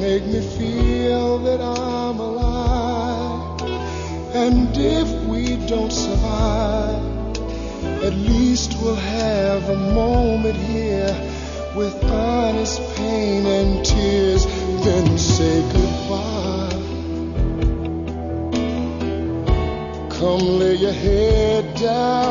make me feel that I'm alive. And if we don't survive, at least we'll have a moment here with honest pain and tears, then say goodbye. Come lay your head down